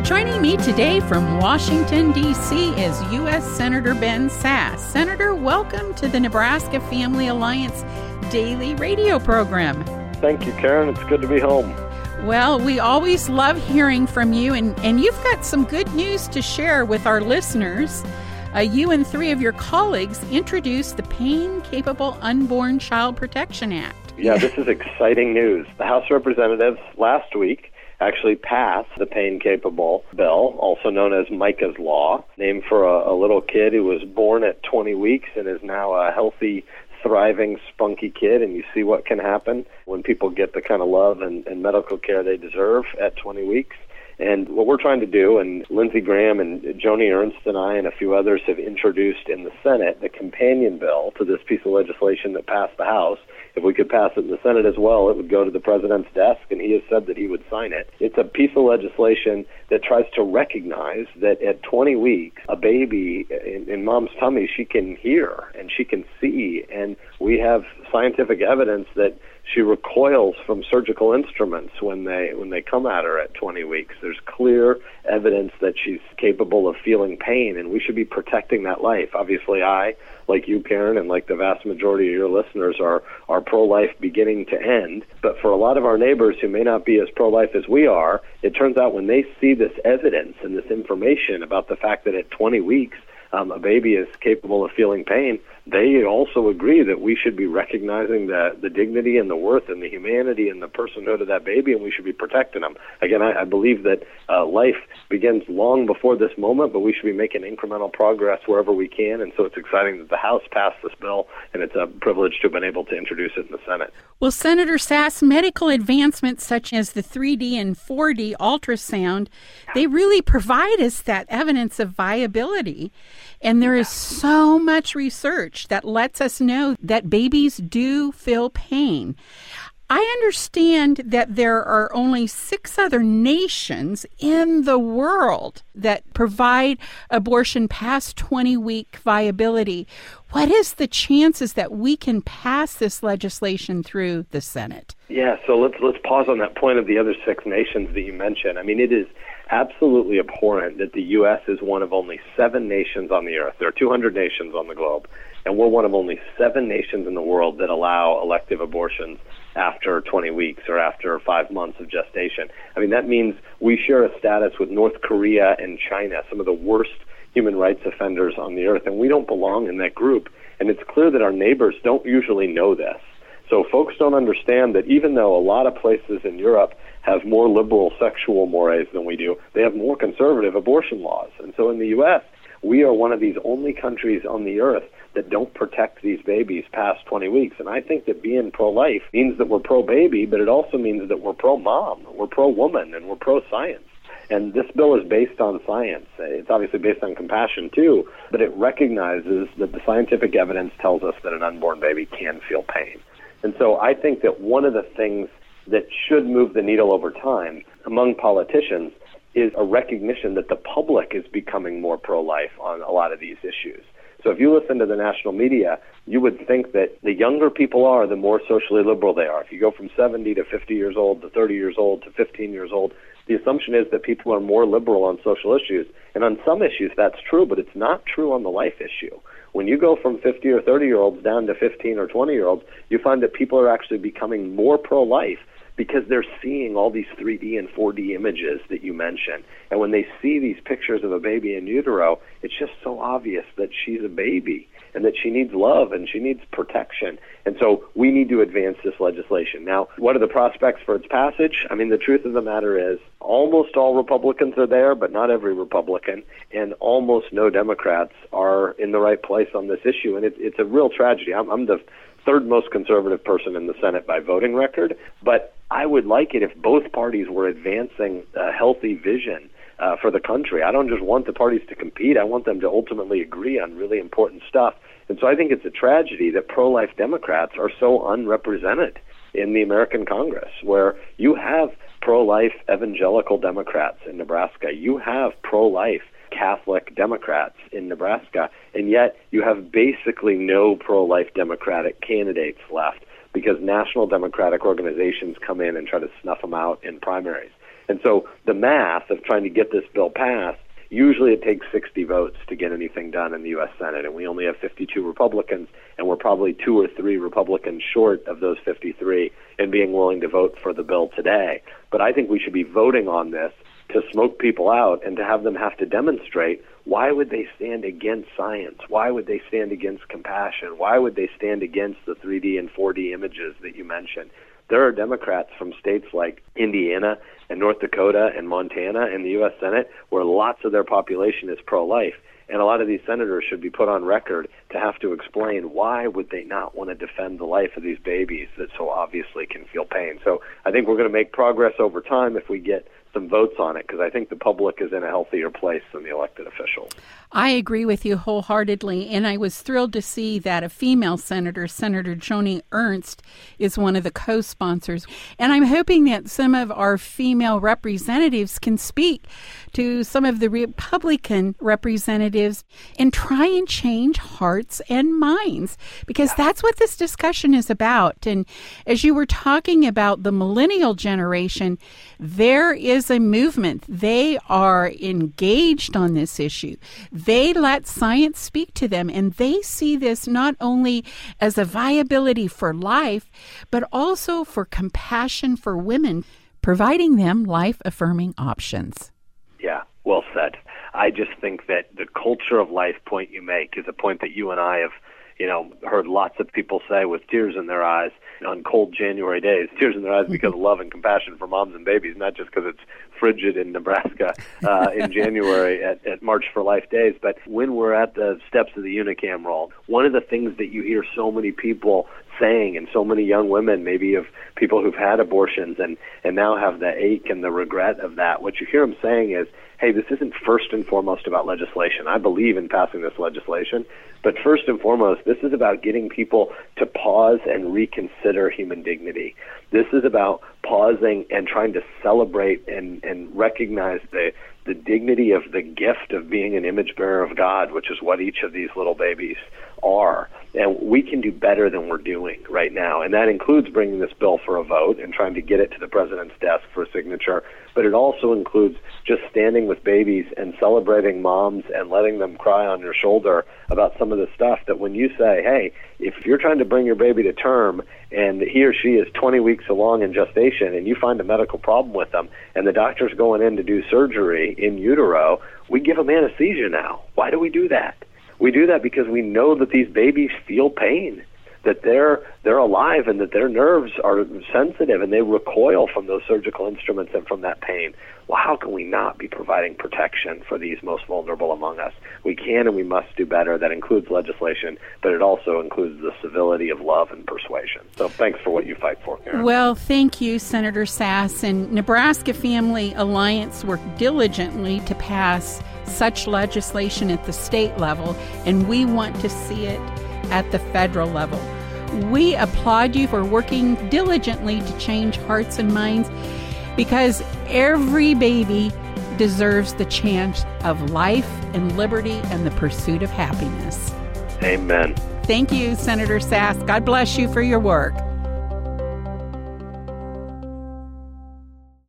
Joining me today from Washington, D.C. is U.S. Senator Ben Sasse. Senator, welcome to the Nebraska Family Alliance daily radio program. Thank you, Karen. It's good to be home. Well, we always love hearing from you, and you've got some good news to share with our listeners. You and three of your colleagues introduced the Pain-Capable Unborn Child Protection Act. Yeah, this is exciting news. The House of Representatives last week actually passed the Pain-Capable bill, also known as Micah's Law, named for a little kid who was born at 20 weeks and is now a healthy, thriving, spunky kid. And you see what can happen when people get the kind of love and medical care they deserve at 20 weeks. And what we're trying to do, and Lindsey Graham and Joni Ernst and I and a few others have introduced in the Senate the companion bill to this piece of legislation that passed the House. If we could pass it in the Senate as well, it would go to the president's desk, and he has said that he would sign it. It's a piece of legislation that tries to recognize that at 20 weeks, a baby in mom's tummy, she can hear and she can see, and we have scientific evidence that she recoils from surgical instruments when they come at her at 20 weeks. There's clear evidence that she's capable of feeling pain, and we should be protecting that life. Obviously, I, like you, Karen, and like the vast majority of your listeners, are pro-life beginning to end. But for a lot of our neighbors who may not be as pro-life as we are, it turns out when they see this evidence and this information about the fact that at 20 weeks, a baby is capable of feeling pain, they also agree that we should be recognizing the dignity and the worth and the humanity and the personhood of that baby, and we should be protecting them. Again, I believe that life begins long before this moment, but we should be making incremental progress wherever we can, and so it's exciting that the House passed this bill, and it's a privilege to have been able to introduce it in the Senate. Well, Senator Sasse, medical advancements such as the 3D and 4D ultrasound, they really provide us that evidence of viability. And there is so much research that lets us know that babies do feel pain. I understand that there are only 6 other nations in the world that provide abortion past 20-week viability. What is the chances that we can pass this legislation through the Senate? Yeah, so let's pause on that point of the other 6 nations that you mentioned. I mean, it is absolutely abhorrent that the U.S. is one of only 7 nations on the earth. There are 200 nations on the globe, and we're one of only 7 nations in the world that allow elective abortions after 20 weeks or after 5 months of gestation. I mean, that means we share a status with North Korea and China, some of the worst human rights offenders on the earth, and we don't belong in that group. And it's clear that our neighbors don't usually know this. So folks don't understand that even though a lot of places in Europe have more liberal sexual mores than we do, they have more conservative abortion laws. And so in the U.S., we are one of these only countries on the earth that don't protect these babies past 20 weeks. And I think that being pro-life means that we're pro-baby, but it also means that we're pro-mom, we're pro-woman, and we're pro-science. And this bill is based on science. It's obviously based on compassion, too, but it recognizes that the scientific evidence tells us that an unborn baby can feel pain. And so I think that one of the things that should move the needle over time among politicians is a recognition that the public is becoming more pro-life on a lot of these issues. So if you listen to the national media, you would think that the younger people are, the more socially liberal they are. If you go from 70 to 50 years old to 30 years old to 15 years old, the assumption is that people are more liberal on social issues. And on some issues, that's true, but it's not true on the life issue. When you go from 50 or 30-year-olds down to 15 or 20-year-olds, you find that people are actually becoming more pro-life because they're seeing all these 3D and 4D images that you mentioned. And when they see these pictures of a baby in utero, it's just so obvious that she's a baby and that she needs love and she needs protection. And so we need to advance this legislation. Now, what are the prospects for its passage? I mean, the truth of the matter is almost all Republicans are there, but not every Republican, and almost no Democrats are in the right place on this issue. And it's a real tragedy. I'm the third most conservative person in the Senate by voting record, but I would like it if both parties were advancing a healthy vision for the country. I don't just want the parties to compete. I want them to ultimately agree on really important stuff. And so I think it's a tragedy that pro-life Democrats are so unrepresented in the American Congress, where you have pro-life evangelical Democrats in Nebraska. You have pro-life Catholic Democrats in Nebraska, and yet you have basically no pro-life Democratic candidates left because national Democratic organizations come in and try to snuff them out in primaries. And so the math of trying to get this bill passed, usually it takes 60 votes to get anything done in the U.S. Senate, and we only have 52 Republicans, and we're probably 2 or 3 Republicans short of those 53 in being willing to vote for the bill today. But I think we should be voting on this to smoke people out and to have them have to demonstrate why would they stand against science? Why would they stand against compassion? Why would they stand against the 3D and 4D images that you mentioned? There are Democrats from states like Indiana and North Dakota and Montana in the U.S. Senate where lots of their population is pro-life. And a lot of these senators should be put on record to have to explain why would they not want to defend the life of these babies that so obviously can feel pain. So I think we're going to make progress over time if we get some votes on it, because I think the public is in a healthier place than the elected officials. I agree with you wholeheartedly, and I was thrilled to see that a female senator, Senator Joni Ernst, is one of the co-sponsors. And I'm hoping that some of our female representatives can speak to some of the Republican representatives and try and change hearts and minds, because that's what this discussion is about. And as you were talking about the millennial generation, there is a movement. They are engaged on this issue. They let science speak to them, and they see this not only as a viability for life, but also for compassion for women, providing them life-affirming options. Yeah, well said. I just think that the culture of life point you make is a point that you and I have, heard lots of people say with tears in their eyes on cold January days, tears in their eyes because of love and compassion for moms and babies, not just because it's frigid in Nebraska in January at March for Life days. But when we're at the steps of the Unicam roll, one of the things that you hear so many people saying, and so many young women, maybe of people who've had abortions and now have the ache and the regret of that, what you hear them saying is, hey, this isn't first and foremost about legislation. I believe in passing this legislation, but first and foremost, this is about getting people to pause and reconsider human dignity. This is about pausing and trying to celebrate and recognize the dignity of the gift of being an image bearer of God, which is what each of these little babies are. And we can do better than we're doing right now. And that includes bringing this bill for a vote and trying to get it to the president's desk for a signature. But it also includes just standing with babies and celebrating moms and letting them cry on your shoulder about some of the stuff that when you say, hey, if you're trying to bring your baby to term and he or she is 20 weeks along in gestation and you find a medical problem with them and the doctor's going in to do surgery in utero, we give them anesthesia now. Why do we do that? We do that because we know that these babies feel pain, that they're alive and that their nerves are sensitive and they recoil from those surgical instruments and from that pain. Well, how can we not be providing protection for these most vulnerable among us? We can and we must do better. That includes legislation, but it also includes the civility of love and persuasion. So thanks for what you fight for, Karen. Well, thank you, Senator Sass. And Nebraska Family Alliance worked diligently to pass such legislation at the state level, and we want to see it at the federal level. We applaud you for working diligently to change hearts and minds, because every baby deserves the chance of life and liberty and the pursuit of happiness. Amen. Thank you, Senator Sass. God bless you for your work.